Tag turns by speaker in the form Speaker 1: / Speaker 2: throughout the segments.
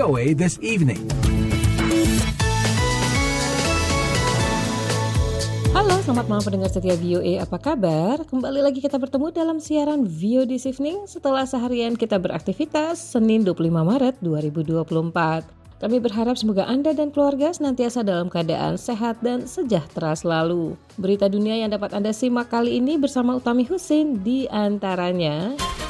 Speaker 1: VOA This Evening.
Speaker 2: Halo, selamat malam pendengar setia VOA, apa kabar? Kembali lagi kita bertemu dalam siaran VOA This Evening setelah seharian kita beraktivitas Senin 25 Maret 2024. Kami berharap semoga Anda dan keluarga senantiasa dalam keadaan sehat dan sejahtera selalu. Berita dunia yang dapat Anda simak kali ini bersama Utami Husin di antaranya.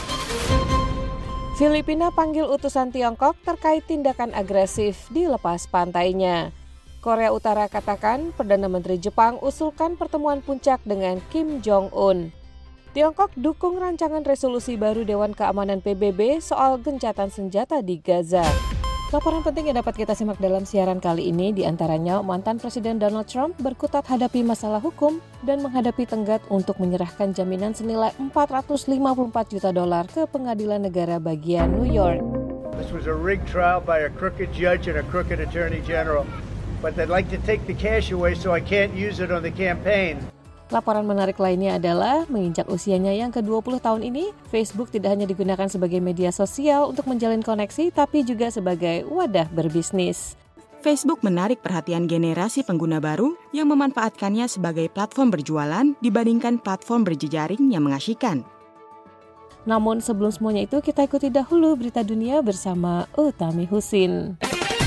Speaker 2: Filipina panggil utusan Tiongkok terkait tindakan agresif di lepas pantainya. Korea Utara katakan Perdana Menteri Jepang usulkan pertemuan puncak dengan Kim Jong-un. Tiongkok dukung rancangan resolusi baru Dewan Keamanan PBB soal gencatan senjata di Gaza. Laporan penting yang dapat kita simak dalam siaran kali ini diantaranya mantan Presiden Donald Trump berkutat hadapi masalah hukum dan menghadapi tenggat untuk menyerahkan jaminan senilai $454 juta ke Pengadilan Negara bagian New York.
Speaker 3: This was a rigged trial by a crooked judge and a crooked attorney general, but they'd like to take the cash away so I can't use it on the campaign.
Speaker 2: Laporan menarik lainnya adalah menginjak usianya yang ke-20 tahun ini, Facebook tidak hanya digunakan sebagai media sosial untuk menjalin koneksi, tapi juga sebagai wadah berbisnis.
Speaker 4: Facebook menarik perhatian generasi pengguna baru yang memanfaatkannya sebagai platform berjualan dibandingkan platform berjejaring yang mengasyikkan.
Speaker 2: Namun sebelum semuanya itu, kita ikuti dahulu berita dunia bersama Utami Husin.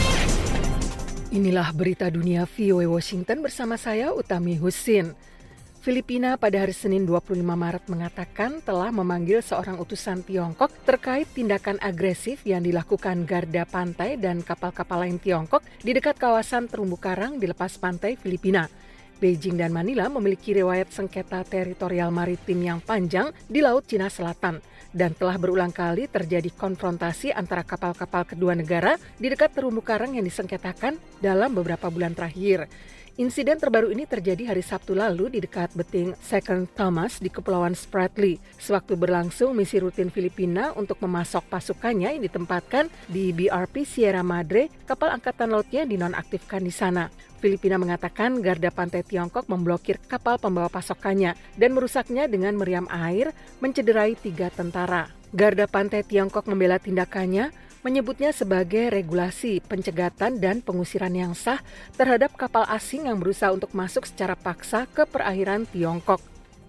Speaker 5: Inilah berita dunia VOA Washington bersama saya Utami Husin. Filipina pada hari Senin 25 Maret mengatakan telah memanggil seorang utusan Tiongkok terkait tindakan agresif yang dilakukan garda pantai dan kapal-kapal lain Tiongkok di dekat kawasan terumbu karang di lepas pantai Filipina. Beijing dan Manila memiliki riwayat sengketa teritorial maritim yang panjang di Laut Cina Selatan dan telah berulang kali terjadi konfrontasi antara kapal-kapal kedua negara di dekat terumbu karang yang disengketakan dalam beberapa bulan terakhir. Insiden terbaru ini terjadi hari Sabtu lalu di dekat beting Second Thomas di Kepulauan Spratly. Sewaktu berlangsung misi rutin Filipina untuk memasok pasukannya yang ditempatkan di BRP Sierra Madre, kapal angkatan lautnya dinonaktifkan di sana. Filipina mengatakan garda pantai Tiongkok memblokir kapal pembawa pasokannya dan merusaknya dengan meriam air, mencederai 3 tentara. Garda pantai Tiongkok membela tindakannya, menyebutnya sebagai regulasi, pencegatan, dan pengusiran yang sah terhadap kapal asing yang berusaha untuk masuk secara paksa ke perairan Tiongkok.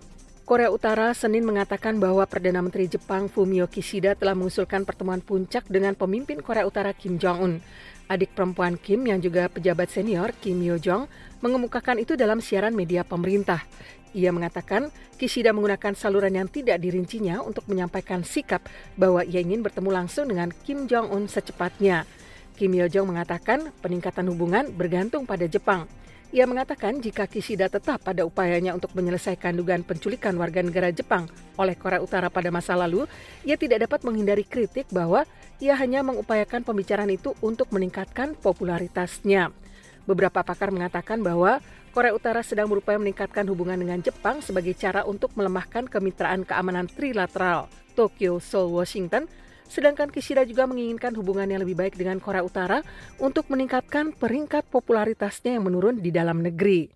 Speaker 5: Korea Utara Senin mengatakan bahwa Perdana Menteri Jepang Fumio Kishida telah mengusulkan pertemuan puncak dengan pemimpin Korea Utara Kim Jong-un. Adik perempuan Kim yang juga pejabat senior Kim Yo Jong mengemukakan itu dalam siaran media pemerintah. Ia mengatakan Kishida menggunakan saluran yang tidak dirincinya untuk menyampaikan sikap bahwa ia ingin bertemu langsung dengan Kim Jong-un secepatnya. Kim Yo Jong mengatakan peningkatan hubungan bergantung pada Jepang. Ia mengatakan jika Kishida tetap pada upayanya untuk menyelesaikan dugaan penculikan warga negara Jepang oleh Korea Utara pada masa lalu, ia tidak dapat menghindari kritik bahwa ia hanya mengupayakan pembicaraan itu untuk meningkatkan popularitasnya. Beberapa pakar mengatakan bahwa Korea Utara sedang berupaya meningkatkan hubungan dengan Jepang sebagai cara untuk melemahkan kemitraan keamanan trilateral Tokyo, Seoul, Washington, sedangkan Kishida juga menginginkan hubungan yang lebih baik dengan Korea Utara untuk meningkatkan peringkat popularitasnya yang menurun di dalam negeri.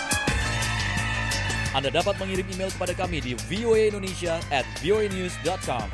Speaker 6: Anda dapat mengirim email kepada kami di voaindonesia@voanews.com.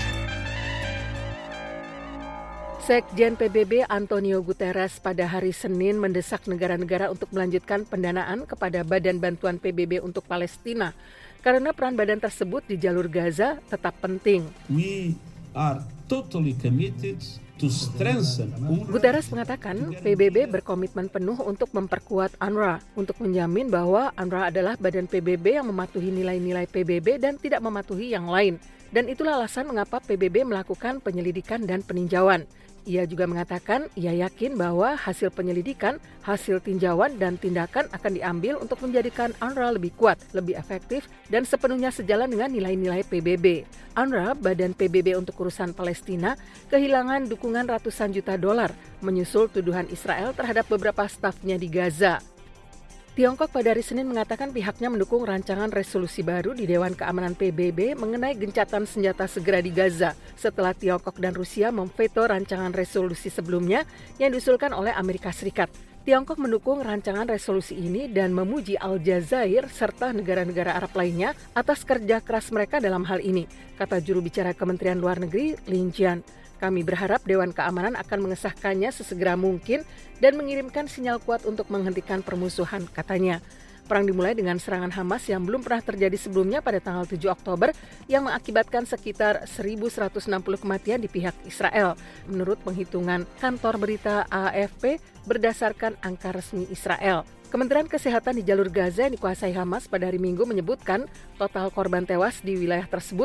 Speaker 5: Sekjen PBB Antonio Guterres pada hari Senin mendesak negara-negara untuk melanjutkan pendanaan kepada Badan Bantuan PBB untuk Palestina karena peran badan tersebut di jalur Gaza tetap penting.
Speaker 7: We are totally committed to strengthen UNRWA.
Speaker 5: Guterres mengatakan PBB berkomitmen penuh untuk memperkuat UNRWA untuk menjamin bahwa UNRWA adalah badan PBB yang mematuhi nilai-nilai PBB dan tidak mematuhi yang lain. Dan itulah alasan mengapa PBB melakukan penyelidikan dan peninjauan. Ia juga mengatakan ia yakin bahwa hasil penyelidikan, hasil tinjauan dan tindakan akan diambil untuk menjadikan UNRWA lebih kuat, lebih efektif, dan sepenuhnya sejalan dengan nilai-nilai PBB. UNRWA, Badan PBB untuk Urusan Palestina, kehilangan dukungan ratusan juta dolar menyusul tuduhan Israel terhadap beberapa stafnya di Gaza. Tiongkok pada hari Senin mengatakan pihaknya mendukung rancangan resolusi baru di Dewan Keamanan PBB mengenai gencatan senjata segera di Gaza setelah Tiongkok dan Rusia memveto rancangan resolusi sebelumnya yang diusulkan oleh Amerika Serikat. Tiongkok mendukung rancangan resolusi ini dan memuji Aljazair serta negara-negara Arab lainnya atas kerja keras mereka dalam hal ini, kata juru bicara Kementerian Luar Negeri Lin Jian. Kami berharap Dewan Keamanan akan mengesahkannya sesegera mungkin dan mengirimkan sinyal kuat untuk menghentikan permusuhan, katanya. Perang dimulai dengan serangan Hamas yang belum pernah terjadi sebelumnya pada tanggal 7 Oktober yang mengakibatkan sekitar 1.160 kematian di pihak Israel, menurut penghitungan kantor berita AFP berdasarkan angka resmi Israel. Kementerian Kesehatan di jalur Gaza yang dikuasai Hamas pada hari Minggu menyebutkan total korban tewas di wilayah tersebut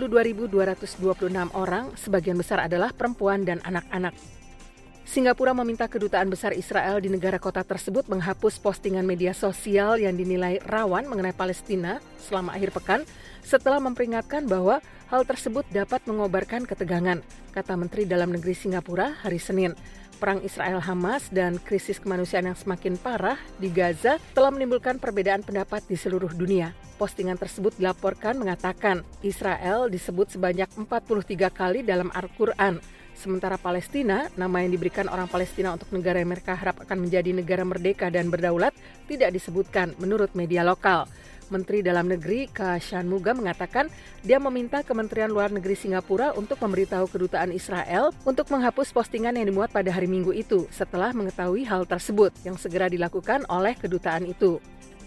Speaker 5: 32.226 orang, sebagian besar adalah perempuan dan anak-anak. Singapura meminta kedutaan besar Israel di negara kota tersebut menghapus postingan media sosial yang dinilai rawan mengenai Palestina selama akhir pekan setelah memperingatkan bahwa hal tersebut dapat mengobarkan ketegangan, kata Menteri Dalam Negeri Singapura hari Senin. Perang Israel-Hamas dan krisis kemanusiaan yang semakin parah di Gaza telah menimbulkan perbedaan pendapat di seluruh dunia. Postingan tersebut dilaporkan mengatakan Israel disebut sebanyak 43 kali dalam Al-Quran. Sementara Palestina, nama yang diberikan orang Palestina untuk negara yang mereka harap akan menjadi negara merdeka dan berdaulat, tidak disebutkan menurut media lokal. Menteri Dalam Negeri Kah Shanmugam mengatakan dia meminta Kementerian Luar Negeri Singapura untuk memberitahu kedutaan Israel untuk menghapus postingan yang dimuat pada hari Minggu itu setelah mengetahui hal tersebut yang segera dilakukan oleh kedutaan itu.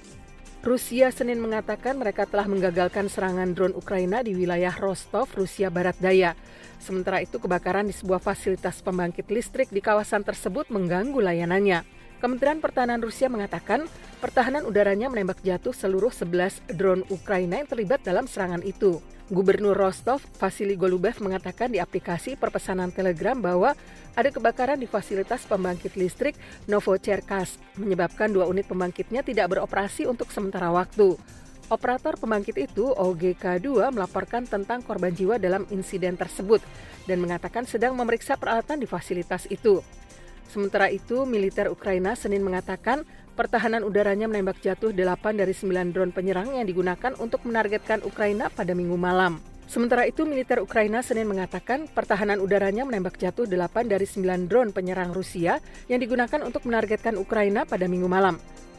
Speaker 5: Rusia Senin mengatakan mereka telah menggagalkan serangan drone Ukraina di wilayah Rostov, Rusia Barat Daya. Sementara itu kebakaran di sebuah fasilitas pembangkit listrik di kawasan tersebut mengganggu layanannya. Kementerian Pertahanan Rusia mengatakan pertahanan udaranya menembak jatuh seluruh 11 drone Ukraina yang terlibat dalam serangan itu. Gubernur Rostov, Vasily Golubev, mengatakan di aplikasi perpesanan Telegram bahwa ada kebakaran di fasilitas pembangkit listrik Novocherkassk, menyebabkan 2 unit pembangkitnya tidak beroperasi untuk sementara waktu. Operator pembangkit itu, OGK2, melaporkan tentang korban jiwa dalam insiden tersebut dan mengatakan sedang memeriksa peralatan di fasilitas itu. Sementara itu, militer Ukraina Senin mengatakan pertahanan udaranya menembak jatuh 8 dari 9 drone penyerang yang digunakan untuk menargetkan Ukraina pada Minggu malam. Sementara itu, militer Ukraina Senin mengatakan pertahanan udaranya menembak jatuh 8 dari 9 drone penyerang Rusia yang digunakan untuk menargetkan Ukraina pada Minggu malam.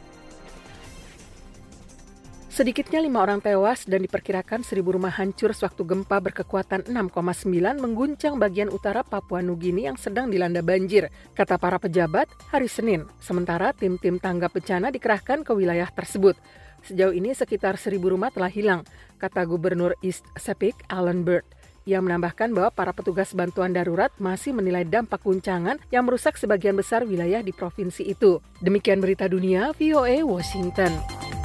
Speaker 5: Sedikitnya 5 orang tewas dan diperkirakan 1.000 rumah hancur sewaktu gempa berkekuatan 6,9 mengguncang bagian utara Papua Nugini yang sedang dilanda banjir, kata para pejabat hari Senin. Sementara tim-tim tanggap bencana dikerahkan ke wilayah tersebut. Sejauh ini sekitar 1.000 rumah telah hilang, kata Gubernur East Sepik Alan Bird. Ia menambahkan bahwa para petugas bantuan darurat masih menilai dampak guncangan yang merusak sebagian besar wilayah di provinsi itu. Demikian berita dunia VOA Washington.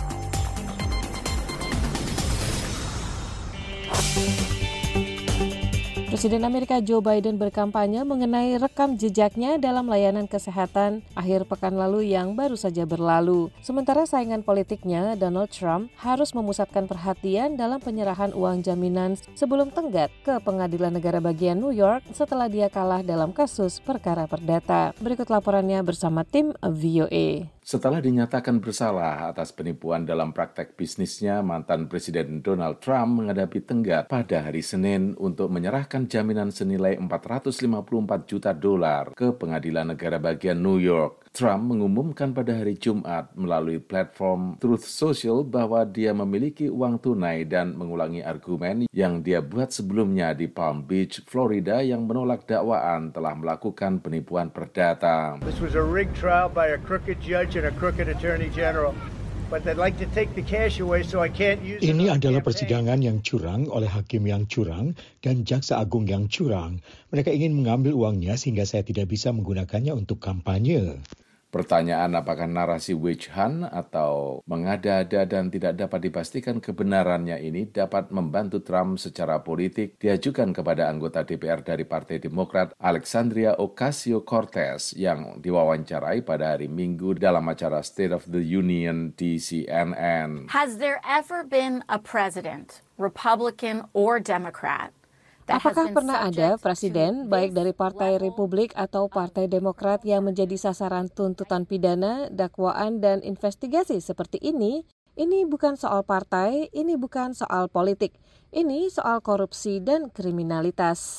Speaker 2: Presiden Amerika Joe Biden berkampanye mengenai rekam jejaknya dalam layanan kesehatan akhir pekan lalu yang baru saja berlalu. Sementara saingan politiknya, Donald Trump, harus memusatkan perhatian dalam penyerahan uang jaminan sebelum tenggat ke Pengadilan Negara Bagian New York setelah dia kalah dalam kasus perkara perdata. Berikut laporannya bersama tim VOA.
Speaker 1: Setelah dinyatakan bersalah atas penipuan dalam praktek bisnisnya, mantan Presiden Donald Trump menghadapi tenggat pada hari Senin untuk menyerahkan jaminan senilai $454 juta ke Pengadilan Negara Bagian New York. Trump mengumumkan pada hari Jumat melalui platform Truth Social bahwa dia memiliki uang tunai dan mengulangi argumen yang dia buat sebelumnya di Palm Beach, Florida yang menolak dakwaan telah melakukan penipuan perdata.
Speaker 3: This was a rigged trial by a crooked judge and a crooked attorney general. But they'd like to take the cash away so I can't use it.
Speaker 8: Ini adalah persidangan yang curang oleh hakim yang curang dan jaksa agung yang curang. Mereka ingin mengambil uangnya sehingga saya tidak bisa menggunakannya untuk kampanye.
Speaker 1: Pertanyaan apakah narasi witch hunt atau mengada-ada dan tidak dapat dipastikan kebenarannya ini dapat membantu Trump secara politik diajukan kepada anggota DPR dari Partai Demokrat Alexandria Ocasio-Cortez yang diwawancarai pada hari Minggu dalam acara State of the Union di CNN.
Speaker 9: Has there ever been a president, Republican or Democrat,
Speaker 2: apakah pernah ada presiden, baik dari Partai Republik atau Partai Demokrat, yang menjadi sasaran tuntutan pidana, dakwaan, dan investigasi seperti ini? Ini bukan soal partai, ini bukan soal politik. Ini soal korupsi dan kriminalitas.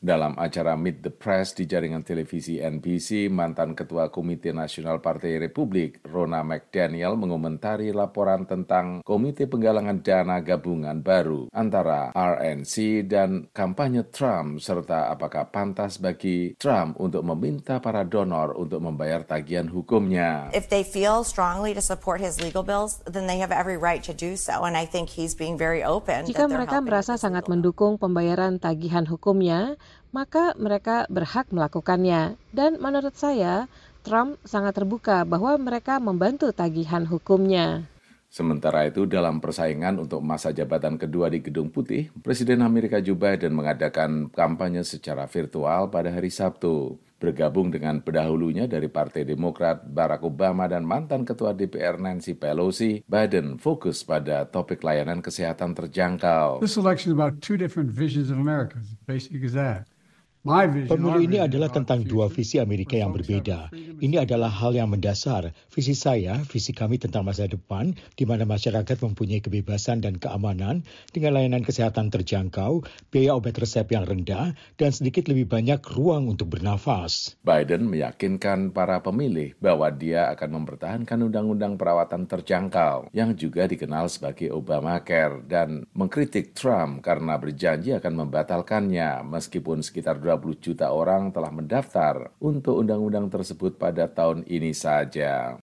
Speaker 1: Dalam acara Meet the Press di jaringan televisi NBC, mantan Ketua Komite Nasional Partai Republik, Ronna McDaniel, mengomentari laporan tentang Komite Penggalangan Dana Gabungan baru antara RNC dan kampanye Trump, serta apakah pantas bagi Trump untuk meminta para donor untuk membayar tagihan hukumnya.
Speaker 10: If they feel strongly to support his legal bills, then they have every right to do so, and I think he's being very open.
Speaker 2: Jika mereka merasa sangat mendukung pembayaran tagihan hukumnya, maka mereka berhak melakukannya. Dan menurut saya, Trump sangat terbuka bahwa mereka membantu tagihan hukumnya.
Speaker 1: Sementara itu, dalam persaingan untuk masa jabatan kedua di Gedung Putih, Presiden Amerika Joe Biden mengadakan kampanye secara virtual pada hari Sabtu. Bergabung dengan pendahulunya dari Partai Demokrat, Barack Obama, dan mantan Ketua DPR Nancy Pelosi, Biden fokus pada topik layanan kesehatan terjangkau.
Speaker 11: This election is about two different visions of America. As basic as that.
Speaker 8: Pemilu ini adalah tentang dua visi Amerika yang berbeda. Ini adalah hal yang mendasar. Visi saya, visi kami tentang masa depan, di mana masyarakat mempunyai kebebasan dan keamanan dengan layanan kesehatan terjangkau, biaya obat resep yang rendah, dan sedikit lebih banyak ruang untuk bernafas.
Speaker 1: Biden meyakinkan para pemilih bahwa dia akan mempertahankan undang-undang perawatan terjangkau, yang juga dikenal sebagai Obamacare, dan mengkritik Trump karena berjanji akan membatalkannya, meskipun sekitar 20 juta orang telah mendaftar untuk undang-undang tersebut pada tahun ini saja.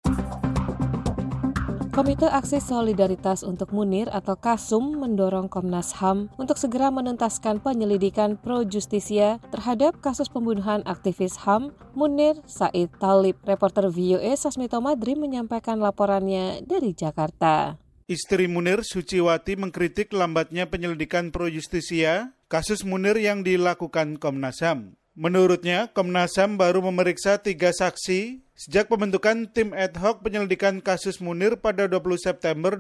Speaker 2: Komite Aksi Solidaritas untuk Munir atau KASUM mendorong Komnas HAM untuk segera menuntaskan penyelidikan pro justisia terhadap kasus pembunuhan aktivis HAM Munir Said Thalib. Reporter VOA Sasmito Madri menyampaikan laporannya dari Jakarta.
Speaker 12: Istri Munir, Suciwati, mengkritik lambatnya penyelidikan pro justisia kasus Munir yang dilakukan Komnas HAM. Menurutnya, Komnas HAM baru memeriksa 3 saksi sejak pembentukan tim ad hoc penyelidikan kasus Munir pada 20 September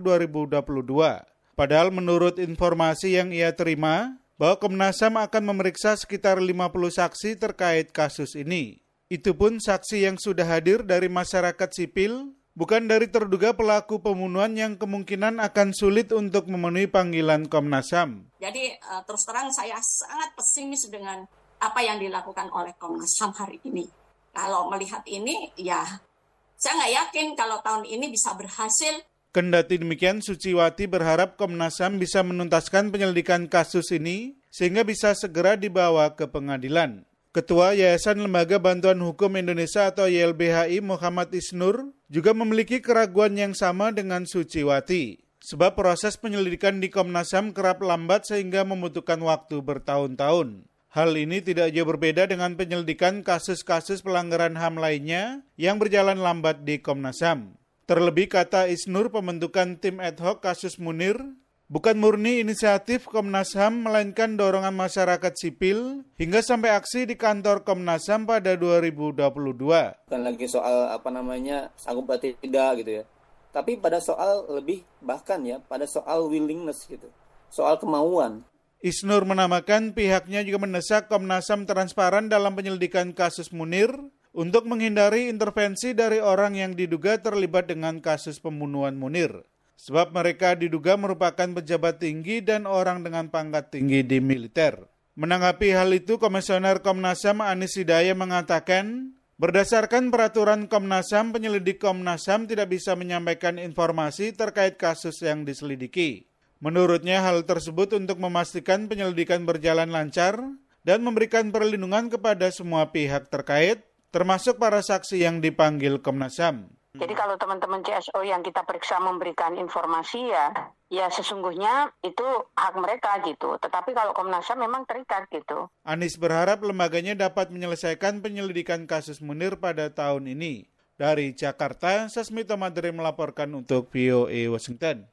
Speaker 12: 2022. Padahal menurut informasi yang ia terima, bahwa Komnas HAM akan memeriksa sekitar 50 saksi terkait kasus ini. Itu pun saksi yang sudah hadir dari masyarakat sipil, bukan dari terduga pelaku pembunuhan yang kemungkinan akan sulit untuk memenuhi panggilan Komnas HAM.
Speaker 13: Jadi terus terang saya sangat pesimis dengan apa yang dilakukan oleh Komnas HAM hari ini. Kalau melihat ini, ya saya nggak yakin kalau tahun ini bisa berhasil.
Speaker 12: Kendati demikian, Suciwati berharap Komnas HAM bisa menuntaskan penyelidikan kasus ini sehingga bisa segera dibawa ke pengadilan. Ketua Yayasan Lembaga Bantuan Hukum Indonesia atau YLBHI Muhammad Isnur juga memiliki keraguan yang sama dengan Suciwati. Sebab proses penyelidikan di Komnas HAM kerap lambat sehingga membutuhkan waktu bertahun-tahun. Hal ini tidak jauh berbeda dengan penyelidikan kasus-kasus pelanggaran HAM lainnya yang berjalan lambat di Komnas HAM. Terlebih, kata Isnur, pembentukan tim ad hoc kasus Munir bukan murni inisiatif Komnas HAM, melainkan dorongan masyarakat sipil hingga sampai aksi di kantor Komnas HAM pada 2022.
Speaker 14: Bukan lagi soal sanggup atau tidak gitu ya. Tapi pada soal lebih bahkan ya, pada soal willingness gitu. Soal kemauan.
Speaker 12: Isnur menambahkan pihaknya juga mendesak Komnas HAM transparan dalam penyelidikan kasus Munir untuk menghindari intervensi dari orang yang diduga terlibat dengan kasus pembunuhan Munir. Sebab mereka diduga merupakan pejabat tinggi dan orang dengan pangkat tinggi di militer. Menanggapi hal itu, Komisioner Komnas HAM Anis Hidayah mengatakan, berdasarkan peraturan Komnas HAM, penyelidik Komnas HAM tidak bisa menyampaikan informasi terkait kasus yang diselidiki. Menurutnya, hal tersebut untuk memastikan penyelidikan berjalan lancar dan memberikan perlindungan kepada semua pihak terkait, termasuk para saksi yang dipanggil Komnas HAM.
Speaker 15: Jadi kalau teman-teman CSO yang kita periksa memberikan informasi ya sesungguhnya itu hak mereka gitu. Tetapi kalau Komnas HAM memang terikat gitu.
Speaker 12: Anis berharap lembaganya dapat menyelesaikan penyelidikan kasus Munir pada tahun ini. Dari Jakarta, Sasmito Madri melaporkan untuk VOA Washington.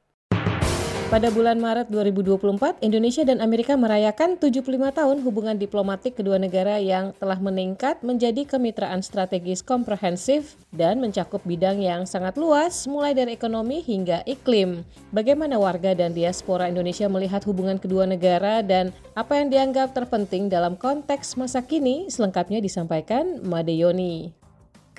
Speaker 2: Pada bulan Maret 2024, Indonesia dan Amerika merayakan 75 tahun hubungan diplomatik kedua negara yang telah meningkat menjadi kemitraan strategis komprehensif dan mencakup bidang yang sangat luas, mulai dari ekonomi hingga iklim. Bagaimana warga dan diaspora Indonesia melihat hubungan kedua negara dan apa yang dianggap terpenting dalam konteks masa kini? Selengkapnya disampaikan Made Yoni.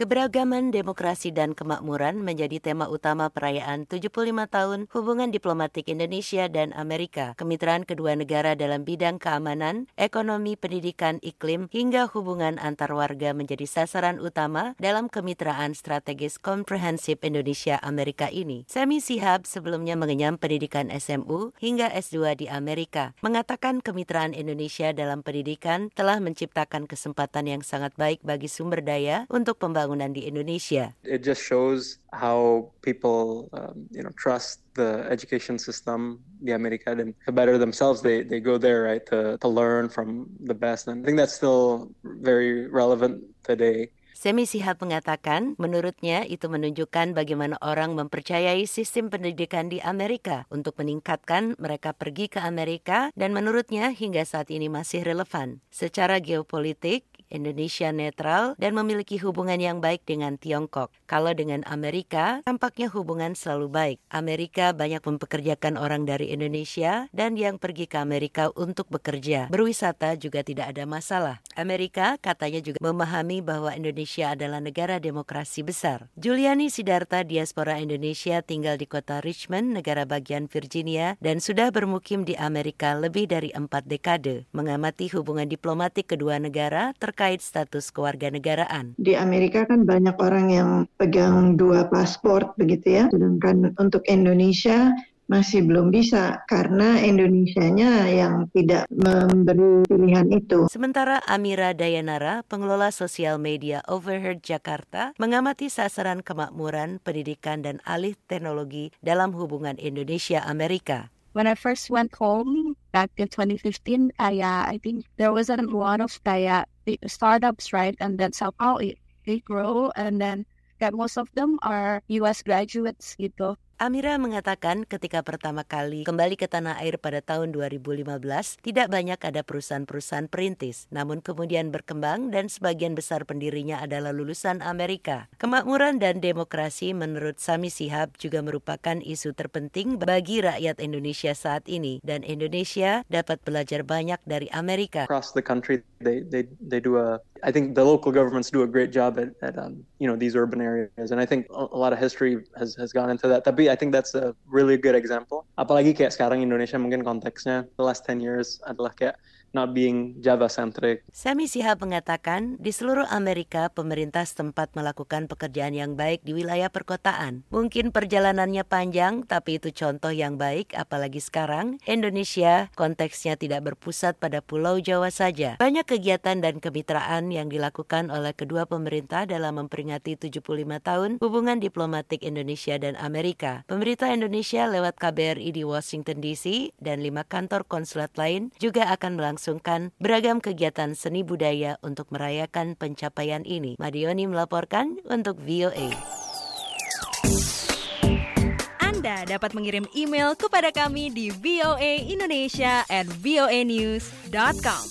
Speaker 16: Keberagaman, demokrasi, dan kemakmuran menjadi tema utama perayaan 75 tahun hubungan diplomatik Indonesia dan Amerika. Kemitraan kedua negara dalam bidang keamanan, ekonomi, pendidikan, iklim, hingga hubungan antar warga menjadi sasaran utama dalam kemitraan strategis komprehensif Indonesia-Amerika ini. Sami Shihab sebelumnya mengenyam pendidikan SMU hingga S2 di Amerika, mengatakan kemitraan Indonesia dalam pendidikan telah menciptakan kesempatan yang sangat baik bagi sumber daya untuk pembangunan di Indonesia.
Speaker 17: It just shows how people, trust the education system di Amerika dan to better themselves. They go there, right, to learn from the best. And I think that's still very relevant today.
Speaker 16: Sami Shihab mengatakan, menurutnya itu menunjukkan bagaimana orang mempercayai sistem pendidikan di Amerika untuk meningkatkan mereka pergi ke Amerika dan menurutnya hingga saat ini masih relevan. Secara geopolitik, Indonesia netral dan memiliki hubungan yang baik dengan Tiongkok. Kalau dengan Amerika, tampaknya hubungan selalu baik. Amerika banyak mempekerjakan orang dari Indonesia dan yang pergi ke Amerika untuk bekerja. Berwisata juga tidak ada masalah. Amerika katanya juga memahami bahwa Indonesia adalah negara demokrasi besar. Juliani Sidarta, diaspora Indonesia, tinggal di kota Richmond, negara bagian Virginia, dan sudah bermukim di Amerika lebih dari 4 dekade. Mengamati hubungan diplomatik kedua negara terkait status kewarganegaraan.
Speaker 18: Di Amerika kan banyak orang yang pegang 2 paspor begitu ya, sedangkan untuk Indonesia masih belum bisa karena Indonesianya yang tidak memberi pilihan itu.
Speaker 16: Sementara Amira Dayanara, pengelola sosial media Overheard Jakarta, mengamati sasaran kemakmuran, pendidikan, dan alih teknologi dalam hubungan Indonesia-Amerika.
Speaker 19: When I first went home back in 2015, I think there wasn't a lot of startups, right? And then somehow they grow, and then most of them are US graduates gitu.
Speaker 16: Amira mengatakan ketika pertama kali kembali ke tanah air pada tahun 2015, tidak banyak ada perusahaan-perusahaan perintis, namun kemudian berkembang dan sebagian besar pendirinya adalah lulusan Amerika. Kemakmuran dan demokrasi menurut Sami Shihab juga merupakan isu terpenting bagi rakyat Indonesia saat ini, dan Indonesia dapat belajar banyak dari Amerika.
Speaker 17: Across the country, they do I think the local governments do a great job at these urban areas, and I think a lot of history has gone into that. Tapi I think that's a really good example. Apalagi kayak sekarang Indonesia mungkin konteksnya the last 10 years adalah kayak not being Java-centric.
Speaker 16: Sami Shihab mengatakan, di seluruh Amerika, pemerintah setempat melakukan pekerjaan yang baik di wilayah perkotaan. Mungkin perjalanannya panjang, tapi itu contoh yang baik, apalagi sekarang, Indonesia konteksnya tidak berpusat pada Pulau Jawa saja. Banyak kegiatan dan kemitraan yang dilakukan oleh kedua pemerintah dalam memperingati 75 tahun hubungan diplomatik Indonesia dan Amerika. Pemerintah Indonesia lewat KBRI di Washington DC dan 5 kantor konsulat lain juga akan melangsungkan beragam kegiatan seni budaya untuk merayakan pencapaian ini. Madioni melaporkan untuk VOA.
Speaker 20: Anda dapat mengirim email kepada kami di voaindonesia@voanews.com.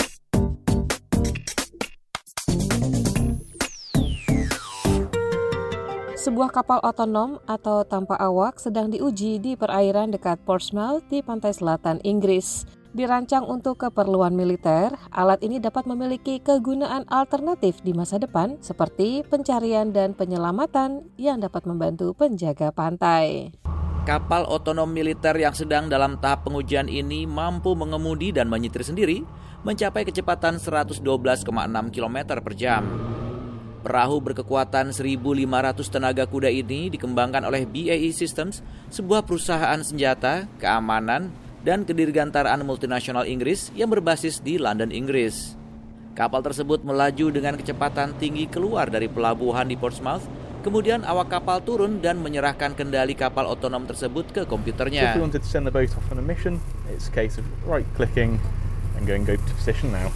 Speaker 2: Sebuah kapal otonom atau tanpa awak sedang diuji di perairan dekat Portsmouth di pantai selatan Inggris. Dirancang untuk keperluan militer, alat ini dapat memiliki kegunaan alternatif di masa depan seperti pencarian dan penyelamatan yang dapat membantu penjaga pantai.
Speaker 6: Kapal otonom militer yang sedang dalam tahap pengujian ini mampu mengemudi dan menyetir sendiri, mencapai kecepatan 112,6 km per jam. Perahu berkekuatan 1.500 tenaga kuda ini dikembangkan oleh BAE Systems, sebuah perusahaan senjata, keamanan, dan kedirgantaraan multinasional Inggris yang berbasis di London, Inggris. Kapal tersebut melaju dengan kecepatan tinggi keluar dari pelabuhan di Portsmouth, kemudian awak kapal turun dan menyerahkan kendali kapal otonom tersebut ke komputernya.
Speaker 21: If we wanted to send the boat off on a mission, it's a case of right-clicking and go to position now.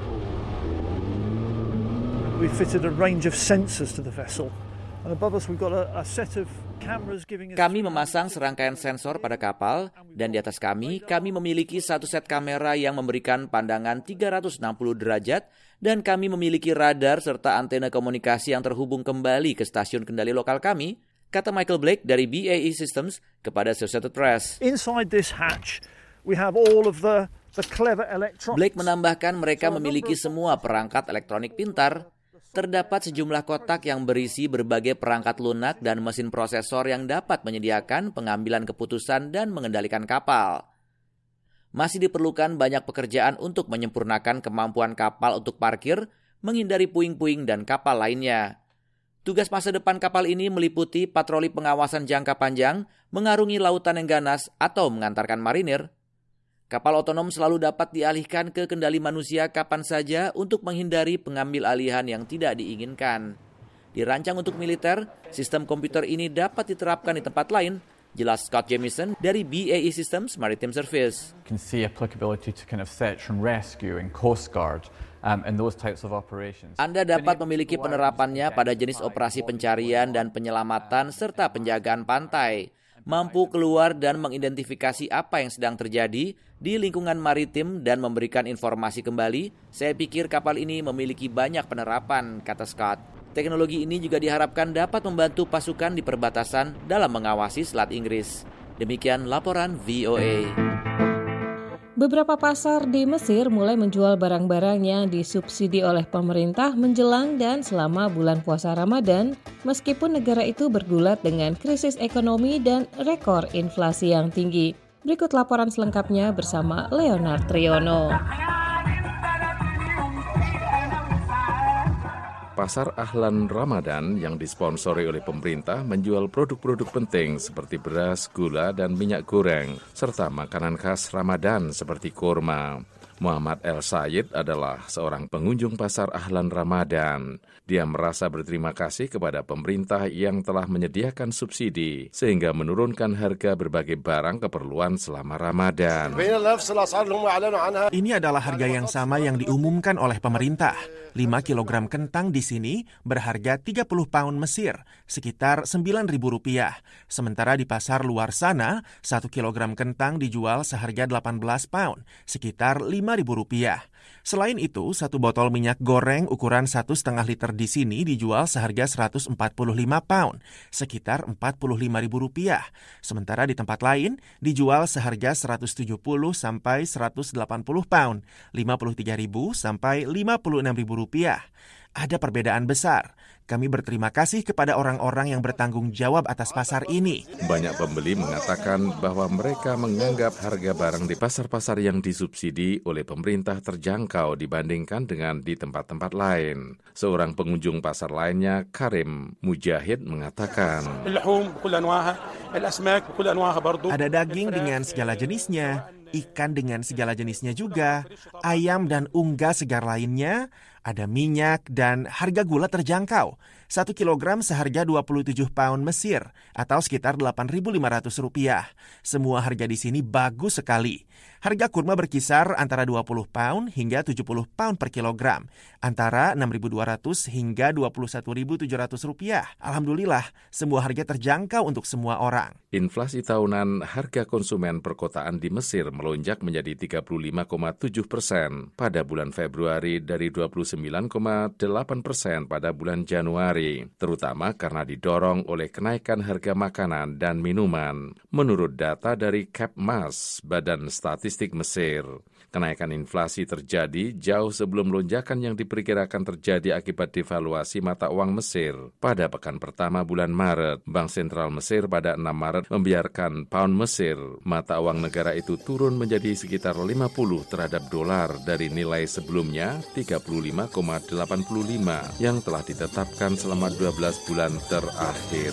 Speaker 3: We fitted a range of sensors to the vessel, and above us we've got a set of cameras giving us.
Speaker 6: Kami memasang serangkaian sensor pada kapal, dan di atas kami memiliki satu set kamera yang memberikan pandangan 360 derajat, dan kami memiliki radar serta antena komunikasi yang terhubung kembali ke stasiun kendali lokal kami, kata Michael Blake dari BAE Systems kepada Associated Press.
Speaker 3: Inside this hatch, we have all of the clever electronics.
Speaker 6: Blake menambahkan mereka memiliki semua perangkat elektronik pintar. Terdapat sejumlah kotak yang berisi berbagai perangkat lunak dan mesin prosesor yang dapat menyediakan pengambilan keputusan dan mengendalikan kapal. Masih diperlukan banyak pekerjaan untuk menyempurnakan kemampuan kapal untuk parkir, menghindari puing-puing dan kapal lainnya. Tugas masa depan kapal ini meliputi patroli pengawasan jangka panjang, mengarungi lautan yang ganas, atau mengantarkan marinir. Kapal otonom selalu dapat dialihkan ke kendali manusia kapan saja untuk menghindari pengambil alihan yang tidak diinginkan. Dirancang untuk militer, sistem komputer ini dapat diterapkan di tempat lain, jelas Scott Jamieson dari BAE Systems Maritime Service.
Speaker 4: You can see applicability to kind of search and rescue and Coast Guard. And those types of operations.
Speaker 6: Anda dapat memiliki penerapannya pada jenis operasi pencarian dan penyelamatan serta penjagaan pantai, mampu keluar dan mengidentifikasi apa yang sedang terjadi di lingkungan maritim dan memberikan informasi kembali. Saya pikir kapal ini memiliki banyak penerapan, kata Scott. Teknologi ini juga diharapkan dapat membantu pasukan di perbatasan dalam mengawasi Selat Inggris. Demikian laporan VOA.
Speaker 2: Beberapa pasar di Mesir mulai menjual barang-barang yang disubsidi oleh pemerintah menjelang dan selama bulan puasa Ramadan, meskipun negara itu bergulat dengan krisis ekonomi dan rekor inflasi yang tinggi. Berikut laporan selengkapnya bersama Leonard Triono.
Speaker 1: Pasar Ahlan Ramadan yang disponsori oleh pemerintah menjual produk-produk penting seperti beras, gula, dan minyak goreng, serta makanan khas Ramadan seperti kurma. Muhammad El Sayed adalah seorang pengunjung pasar Ahlan Ramadan. Dia merasa berterima kasih kepada pemerintah yang telah menyediakan subsidi sehingga menurunkan harga berbagai barang keperluan selama Ramadan.
Speaker 22: Ini adalah harga yang sama yang diumumkan oleh pemerintah. 5 kg kentang di sini berharga 30 pound Mesir, sekitar Rp9.000. Sementara di pasar luar sana, 1 kg kentang dijual seharga 18 pound, sekitar Rp5.000. Selain itu, 1 botol minyak goreng ukuran 1,5 liter di sini dijual seharga 145 pound, sekitar Rp45.000. Sementara di tempat lain dijual seharga 170 sampai 180 pound, Rp53.000 sampai Rp56.000. Ada perbedaan besar. Kami berterima kasih kepada orang-orang yang bertanggung jawab atas pasar ini.
Speaker 1: Banyak pembeli mengatakan bahwa mereka menganggap harga barang di pasar-pasar yang disubsidi oleh pemerintah terjangkau dibandingkan dengan di tempat-tempat lain. Seorang pengunjung pasar lainnya, Karim Mujahid, mengatakan,
Speaker 22: ada daging dengan segala jenisnya, ikan dengan segala jenisnya juga, ayam dan unggas segar lainnya, ada minyak dan harga gula terjangkau. 1 kilogram seharga 27 pound Mesir atau sekitar Rp8.500. Semua harga di sini bagus sekali. Harga kurma berkisar antara 20 pound hingga 70 pound per kilogram, antara Rp6.200 hingga Rp21.700. Alhamdulillah, semua harga terjangkau untuk semua orang.
Speaker 1: Inflasi tahunan harga konsumen perkotaan di Mesir melonjak menjadi 35,7% pada bulan Februari dari 29,8% pada bulan Januari, terutama karena didorong oleh kenaikan harga makanan dan minuman. Menurut data dari Capmas, Badan Statistik Mesir, kenaikan inflasi terjadi jauh sebelum lonjakan yang diperkirakan terjadi akibat devaluasi mata uang Mesir. Pada pekan pertama bulan Maret, Bank Sentral Mesir pada 6 Maret membiarkan pound Mesir, mata uang negara itu, turun menjadi sekitar 50 terhadap dolar dari nilai sebelumnya 35,85 yang telah ditetapkan selama 12 bulan terakhir.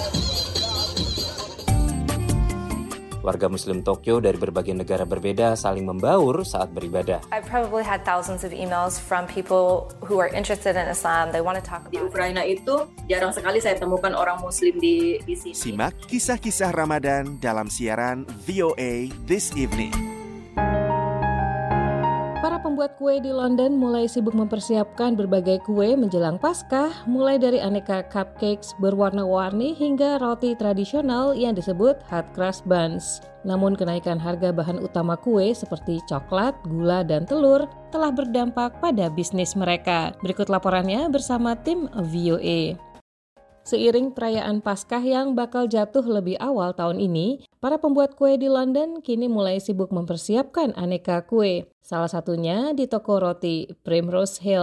Speaker 23: Warga Muslim Tokyo dari berbagai negara berbeda saling membaur saat beribadah.
Speaker 24: I've probably had thousands of emails from people who are interested in Islam. They want to talk about.
Speaker 25: Di Ukraina itu jarang sekali saya temukan orang Muslim di sini.
Speaker 22: Simak kisah-kisah Ramadan dalam siaran VOA This Evening.
Speaker 2: Para pembuat kue di London mulai sibuk mempersiapkan berbagai kue menjelang Paskah, mulai dari aneka cupcakes berwarna-warni hingga roti tradisional yang disebut hot cross buns. Namun kenaikan harga bahan utama kue seperti coklat, gula, dan telur telah berdampak pada bisnis mereka. Berikut laporannya bersama tim VOA. Seiring perayaan Paskah yang bakal jatuh lebih awal tahun ini, para pembuat kue di London kini mulai sibuk mempersiapkan aneka kue. Salah satunya di toko roti Primrose Hill.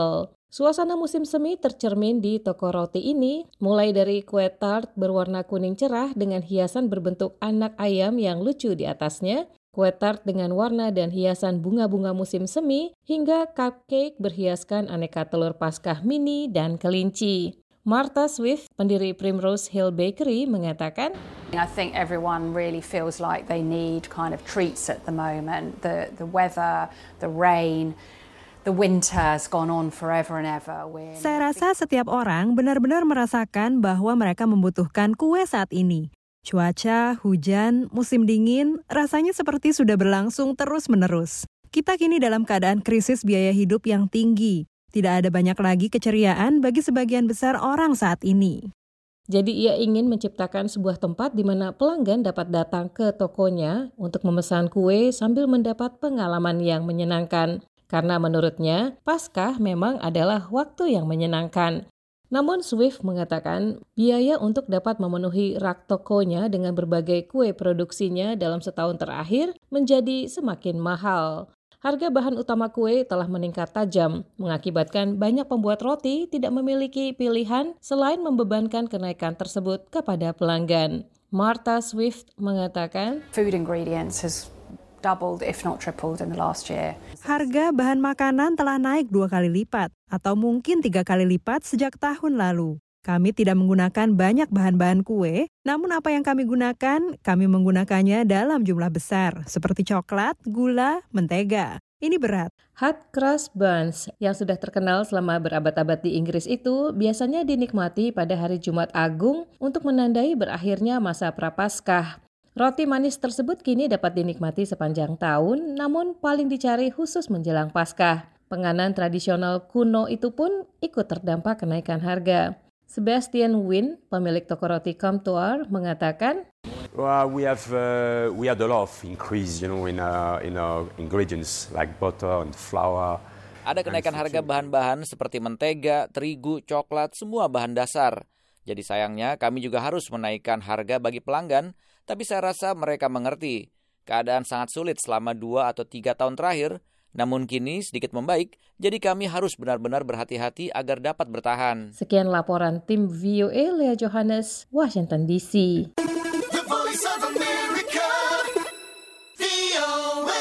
Speaker 2: Suasana musim semi tercermin di toko roti ini, mulai dari kue tart berwarna kuning cerah dengan hiasan berbentuk anak ayam yang lucu di atasnya, kue tart dengan warna dan hiasan bunga-bunga musim semi, hingga cupcake berhiaskan aneka telur Paskah mini dan kelinci. Martha Swift, pendiri Primrose Hill Bakery, mengatakan,
Speaker 5: I think everyone really feels like they need kind of treats at the moment. The weather, the rain, the winter has gone on forever and ever.
Speaker 7: Saya rasa setiap orang benar-benar merasakan bahwa mereka membutuhkan kue saat ini. Cuaca, hujan, musim dingin, rasanya seperti sudah berlangsung terus-menerus. Kita kini dalam keadaan krisis biaya hidup yang tinggi. Tidak ada banyak lagi keceriaan bagi sebagian besar orang saat ini.
Speaker 2: Jadi ia ingin menciptakan sebuah tempat di mana pelanggan dapat datang ke tokonya untuk memesan kue sambil mendapat pengalaman yang menyenangkan. Karena menurutnya, Paskah memang adalah waktu yang menyenangkan. Namun Swift mengatakan biaya untuk dapat memenuhi rak tokonya dengan berbagai kue produksinya dalam setahun terakhir menjadi semakin mahal. Harga bahan utama kue telah meningkat tajam, mengakibatkan banyak pembuat roti tidak memiliki pilihan selain membebankan kenaikan tersebut kepada pelanggan. Martha Swift mengatakan,
Speaker 5: Food ingredients has doubled if not tripled in the last year.
Speaker 7: Harga bahan makanan telah naik 2 kali lipat atau mungkin 3 kali lipat sejak tahun lalu. Kami tidak menggunakan banyak bahan-bahan kue, namun apa yang kami gunakan, kami menggunakannya dalam jumlah besar, seperti coklat, gula, mentega. Ini berat.
Speaker 2: Hot cross buns yang sudah terkenal selama berabad-abad di Inggris itu biasanya dinikmati pada hari Jumat Agung untuk menandai berakhirnya masa Prapaskah. Roti manis tersebut kini dapat dinikmati sepanjang tahun, namun paling dicari khusus menjelang Paskah. Penganan tradisional kuno itu pun ikut terdampak kenaikan harga. Sebastian Wynn, pemilik toko roti Comptoir, mengatakan,
Speaker 9: we had a lot of increase, in our ingredients like butter and flour.
Speaker 6: Ada kenaikan harga bahan-bahan seperti mentega, terigu, coklat, semua bahan dasar. Jadi sayangnya kami juga harus menaikkan harga bagi pelanggan, tapi saya rasa mereka mengerti. Keadaan sangat sulit selama 2 atau 3 tahun terakhir, namun kini sedikit membaik, jadi kami harus benar-benar berhati-hati agar dapat bertahan.
Speaker 2: Sekian laporan tim VOA Lea Johannes, Washington DC.
Speaker 10: The Voice of America, VOA.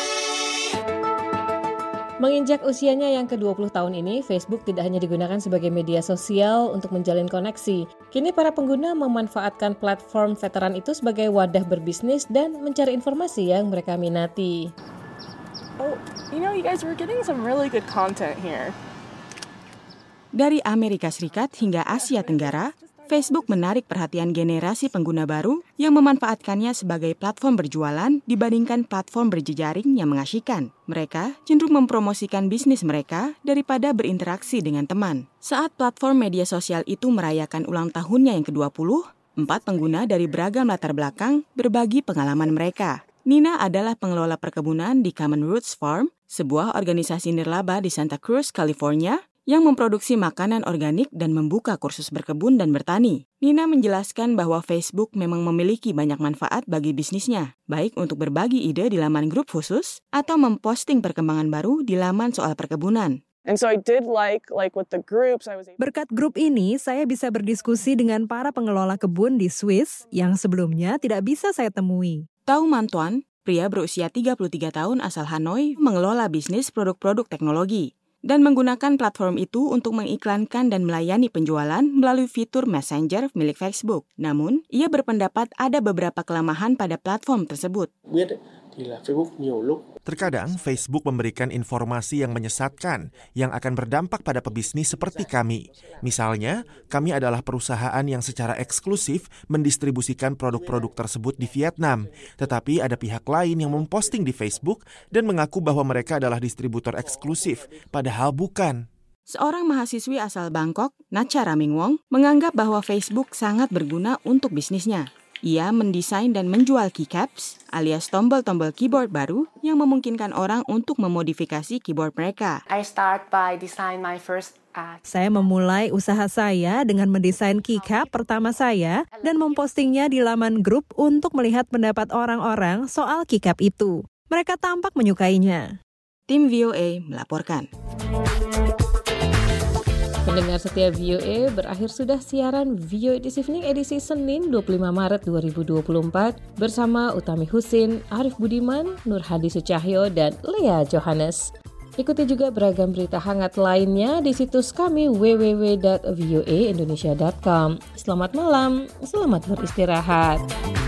Speaker 2: Menginjak usianya yang ke-20 tahun ini, Facebook tidak hanya digunakan sebagai media sosial untuk menjalin koneksi. Kini para pengguna memanfaatkan platform veteran itu sebagai wadah berbisnis dan mencari informasi yang mereka minati.
Speaker 11: Oh, you guys were getting some really good content here.
Speaker 26: Dari Amerika Serikat hingga Asia Tenggara, Facebook menarik perhatian generasi pengguna baru yang memanfaatkannya sebagai platform berjualan dibandingkan platform berjejaring yang mengasyikkan. Mereka cenderung mempromosikan bisnis mereka daripada berinteraksi dengan teman. Saat platform media sosial itu merayakan ulang tahunnya yang ke-20, 4 pengguna dari beragam latar belakang berbagi pengalaman mereka. Nina adalah pengelola perkebunan di Common Roots Farm, sebuah organisasi nirlaba di Santa Cruz, California, yang memproduksi makanan organik dan membuka kursus berkebun dan bertani. Nina menjelaskan bahwa Facebook memang memiliki banyak manfaat bagi bisnisnya, baik untuk berbagi ide di laman grup khusus atau memposting perkembangan baru di laman soal perkebunan.
Speaker 11: And so I did like with the groups I was able...
Speaker 7: Berkat grup ini, saya bisa berdiskusi dengan para pengelola kebun di Swiss yang sebelumnya tidak bisa saya temui.
Speaker 26: Tau Mantuan, pria berusia 33 tahun asal Hanoi, mengelola bisnis produk-produk teknologi dan menggunakan platform itu untuk mengiklankan dan melayani penjualan melalui fitur Messenger milik Facebook. Namun, ia berpendapat ada beberapa kelemahan pada platform tersebut.
Speaker 22: Terkadang Facebook memberikan informasi yang menyesatkan yang akan berdampak pada pebisnis seperti kami. Misalnya, kami adalah perusahaan yang secara eksklusif mendistribusikan produk-produk tersebut di Vietnam, tetapi ada pihak lain yang memposting di Facebook dan mengaku bahwa mereka adalah distributor eksklusif, padahal bukan.
Speaker 26: Seorang mahasiswi asal Bangkok, Nacha Ramingwong, menganggap bahwa Facebook sangat berguna untuk bisnisnya. Ia mendesain dan menjual keycaps alias tombol-tombol keyboard baru yang memungkinkan orang untuk memodifikasi keyboard mereka.
Speaker 7: Saya memulai usaha saya dengan mendesain keycap pertama saya dan mempostingnya di laman grup untuk melihat pendapat orang-orang soal keycap itu. Mereka tampak menyukainya.
Speaker 26: Tim VOA melaporkan.
Speaker 2: Pendengar setia VOA, berakhir sudah siaran VOA This Evening edisi Senin 25 Maret 2024 bersama Utami Husin, Arif Budiman, Nur Hadi Sucahyo, dan Lea Johannes. Ikuti juga beragam berita hangat lainnya di situs kami www.voaindonesia.com. Selamat malam, selamat beristirahat.